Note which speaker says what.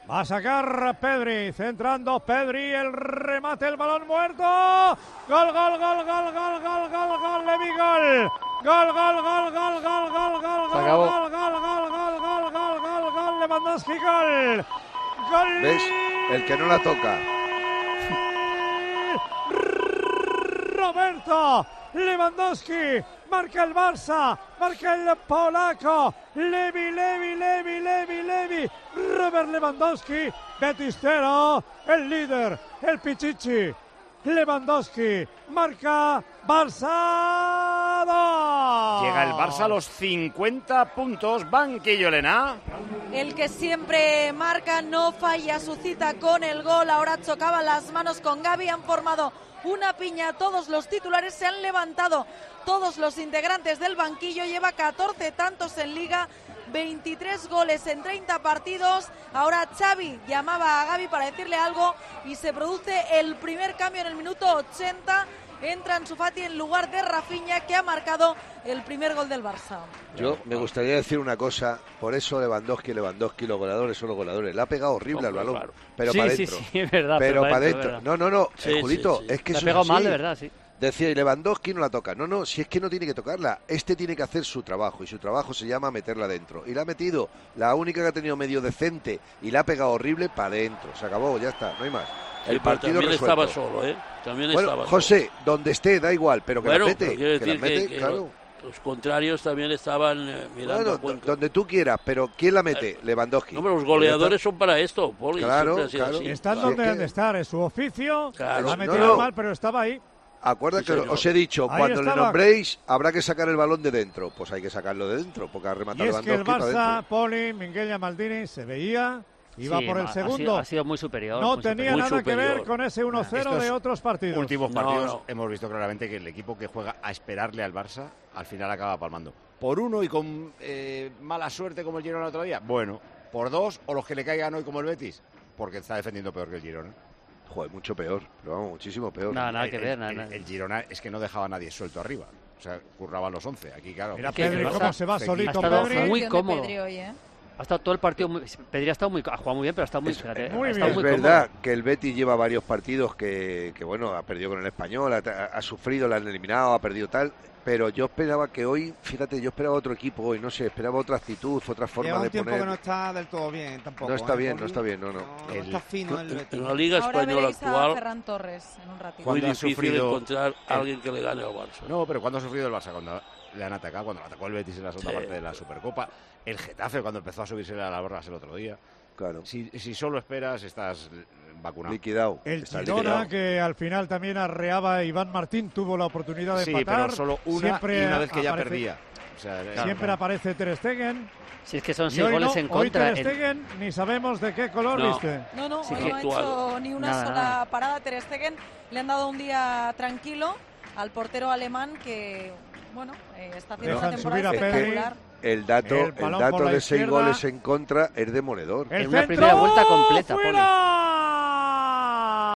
Speaker 1: Va a sacar Pedri, centrando Pedri, el remate, el balón muerto. Gol, gol, gol, gol, gol, gol, gol, gol, Levi, gol. Gol, gol, gol, gol, gol, gol, gol, gol, gol, gol, gol, gol, gol, gol, gol, gol, Lewandowski, gol. Gol.
Speaker 2: ¿Ves? El que no la toca.
Speaker 1: Roberto Lewandowski, marca el Barça, marca el polaco, Levi, Robert Lewandowski, Betistero, el líder, el Pichichi, Lewandowski, marca Barça 2.
Speaker 3: Llega el Barça a los 50 puntos, banquillo Elena.
Speaker 4: El que siempre marca no falla su cita con el gol, ahora chocaban las manos con Gavi, han formado una piña, todos los titulares se han levantado, todos los integrantes del banquillo, lleva 14 tantos en Liga, 23 goles en 30 partidos, ahora Xavi llamaba a Gavi para decirle algo y se produce el primer cambio en el minuto 80, entra Ansu Fati en lugar de Rafinha, que ha marcado el primer gol del Barça.
Speaker 2: Yo me gustaría decir una cosa, por eso Lewandowski, los goleadores son los goleadores. Le ha pegado horrible al balón,
Speaker 5: claro.
Speaker 2: pero
Speaker 5: Sí,
Speaker 2: para
Speaker 5: sí,
Speaker 2: adentro.
Speaker 5: sí, es verdad.
Speaker 2: Pero para adentro.
Speaker 5: verdad.
Speaker 2: No,
Speaker 5: Sí,
Speaker 2: Julito,
Speaker 5: sí, sí.
Speaker 2: es que
Speaker 5: Le
Speaker 2: eso
Speaker 5: ha pegado
Speaker 2: es
Speaker 5: mal,
Speaker 2: así.
Speaker 5: de verdad, sí.
Speaker 2: Decía, y Lewandowski no la toca. No, si es que no tiene que tocarla. Este tiene que hacer su trabajo, y su trabajo se llama meterla dentro. Y la ha metido, la única que ha tenido medio decente, y la ha pegado horrible para adentro. Se acabó, ya está, no hay más.
Speaker 6: El partido también resuelto. Estaba solo, ¿eh? También
Speaker 2: bueno,
Speaker 6: estaba
Speaker 2: José,
Speaker 6: solo.
Speaker 2: donde esté, da igual, pero que la mete.
Speaker 6: Quiero
Speaker 2: que
Speaker 6: decir
Speaker 2: la mete,
Speaker 6: que
Speaker 2: claro.
Speaker 6: Los contrarios también estaban mirando.
Speaker 2: Bueno, donde tú quieras, pero ¿quién la mete? Lewandowski.
Speaker 6: No, pero los goleadores son para esto, Poli.
Speaker 2: Claro.
Speaker 1: Están donde han de estar, es su oficio.
Speaker 6: Claro.
Speaker 1: Ha metido mal, pero estaba ahí.
Speaker 2: Acuerda que os he dicho, cuando le nombréis, habrá que sacar el balón de dentro. Pues hay que sacarlo de dentro, porque ha rematado
Speaker 1: y es que el
Speaker 2: Lewandowski
Speaker 1: Barça, Poli, Minguella, Maldini, se veía, iba por el segundo.
Speaker 5: Ha sido muy superior.
Speaker 1: No
Speaker 5: muy
Speaker 1: tenía
Speaker 5: superior.
Speaker 1: nada que ver con ese 1-0 de otros partidos.
Speaker 3: Últimos partidos hemos visto claramente que el equipo que juega a esperarle al Barça, al final acaba palmando. Por uno y con mala suerte como el Girona el otro día. Bueno, por dos o los que le caigan hoy como el Betis, porque está defendiendo peor que el Girona.
Speaker 2: Joder, mucho peor, pero vamos, muchísimo peor.
Speaker 5: Nada que ver,
Speaker 3: El Girona es que no dejaba a nadie suelto arriba. O sea, curraban los 11. Aquí, claro.
Speaker 1: Mira Pedri cómo se va solito.
Speaker 5: Ha estado
Speaker 1: Pedri.
Speaker 5: muy cómodo.
Speaker 4: Pedri hoy, ¿eh?
Speaker 5: Ha estado todo el partido Pedri ha jugado muy bien, pero ha estado muy,
Speaker 1: muy bien.
Speaker 2: Es verdad que el Betis lleva varios partidos que bueno, ha perdido con el Español, ha sufrido, la han eliminado, ha perdido tal. Pero yo esperaba que hoy, fíjate, yo esperaba otro equipo hoy, no sé, esperaba otra actitud, otra forma de poner.
Speaker 7: Que no está del todo bien tampoco.
Speaker 2: No está bien, no está bien, no.
Speaker 7: No está fino el Betis.
Speaker 6: En la Liga Española actual,
Speaker 4: a Ferran Torres en un ratito.
Speaker 6: Muy difícil encontrar a alguien que le gane al Barça.
Speaker 3: No, pero ¿cuándo ha sufrido el Barça? Cuando le han atacado, cuando atacó el Betis en la segunda parte de la Supercopa. El Getafe cuando empezó a subirse a las barras el otro día.
Speaker 2: Claro.
Speaker 3: Si solo esperas, estás vacunado.
Speaker 2: Liquidado.
Speaker 1: El Girona, que al final también arreaba Iván Martín, tuvo la oportunidad de empatar.
Speaker 3: Sí, pero solo una vez que ya perdía. O sea,
Speaker 1: siempre aparece Ter Stegen.
Speaker 5: Si es que son 6 goles en contra.
Speaker 1: Hoy Ter Stegen ni sabemos de qué color viste.
Speaker 4: No,
Speaker 5: sí,
Speaker 4: hoy no ha hecho ni una sola parada. Ter Stegen le han dado un día tranquilo al portero alemán que, bueno, está haciendo una temporada espectacular.
Speaker 2: El dato de 6 goles en contra es demoledor.
Speaker 5: En una primera vuelta completa,
Speaker 1: ¡fuera!